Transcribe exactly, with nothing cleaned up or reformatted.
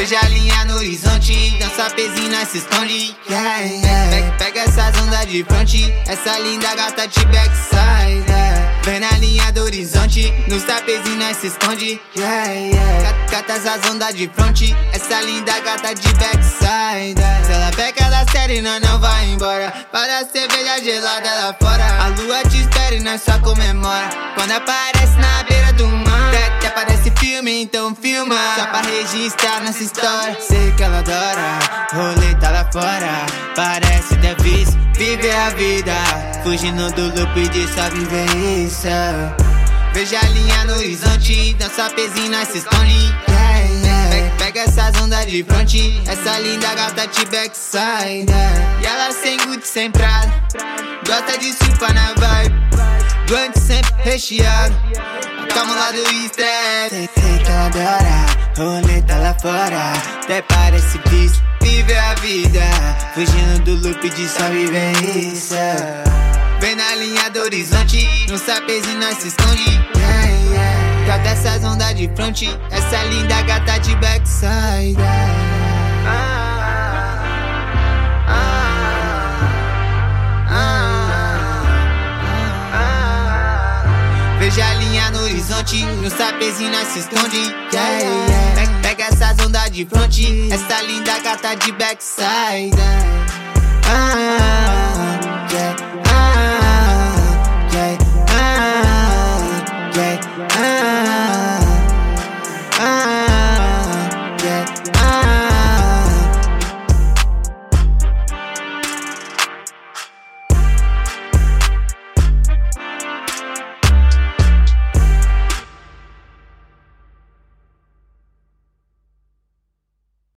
Veja a linha no horizonte, dança pezinho, nós se esconde. Yeah, yeah. Pega, pega essas ondas de fronte, essa linda gata de backside. Yeah. Vem na linha do horizonte, nos tapezinhos nós se esconde. Yeah, yeah. Cata essas ondas de fronte, essa linda gata de backside. Yeah. Se ela pega da série, nós não vai embora. Para a cerveja gelada lá fora, a lua te espera e nós só comemora. Quando aparece na beira do mar, até parece filme, então filma. Só pra registrar nossa história. Sei que ela adora, rolê tá lá fora. Parece Davis, viver a vida, fugindo do loop de só viver isso. Veja a linha no horizonte, dança pezinho, nós se esconde. Yeah, yeah. Pega, pega essas ondas de fronte, essa linda gata de backside. Yeah. E ela sem Gucci, sem Prada, gosta de surfar na vibe, blunt sempre recheado, calma lá do estresse. Sei, sei que ela adora, rolê tá lá fora. Até parece bis, viver a vida, fugindo do loop de só viver isso. Vem na linha do horizonte, no sapezinho nós se esconde. Yeah, yeah. Cata essas ondas de fronte, essa linda gata de backside. Ah, ah, ah, ah, ah. Veja a linha no horizonte, no sapezinho nós se esconde. Yeah, yeah. Pega, pega essas ondas de fronte, essa linda gata de backside. Ah,